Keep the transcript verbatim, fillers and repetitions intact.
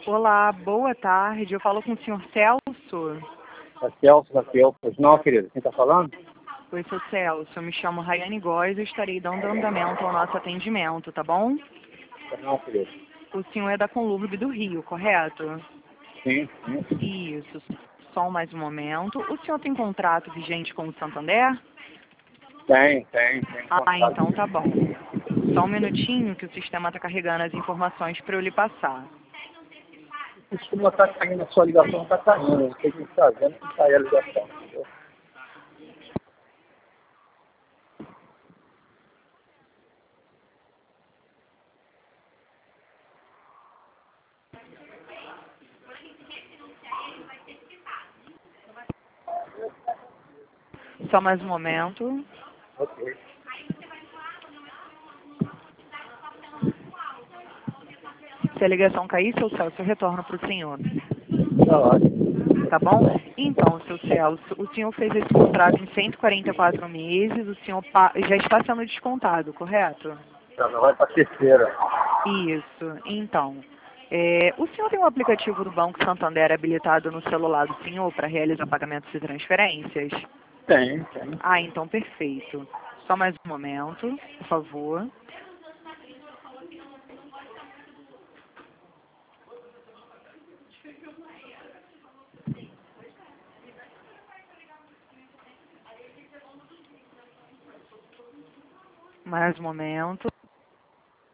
Olá, boa tarde. Eu falo com o senhor Celso. É Celso da Celso. Não, querido, quem está falando? Oi, seu Celso. Eu me chamo Rayane Góes e estarei dando andamento ao nosso atendimento, tá bom? Não, querido. O senhor é da Conlurb do Rio, correto? Sim, sim. Isso. Só mais um momento. O senhor tem contrato vigente com o Santander? Tem, tem, tem. Ah, então tá bom. Só um minutinho que o sistema está carregando as informações para eu lhe passar. O sistema está caindo, a sua ligação está caindo. Eu sei que está vendo que caiu a ligação. Entendeu? Só mais um momento. Ok. Se a ligação cair, seu Celso, eu retorno para o senhor. Tá ótimo. Tá bom? Então, seu Celso, o senhor fez esse contrato em cento e quarenta e quatro meses, o senhor pa- já está sendo descontado, correto? Tá, vai para a terceira. Isso. Então, é, o senhor tem um aplicativo do Banco Santander habilitado no celular do senhor para realizar pagamentos e transferências? Tem, tem. Ah, então perfeito. Só mais um momento, por favor. Mais um momento.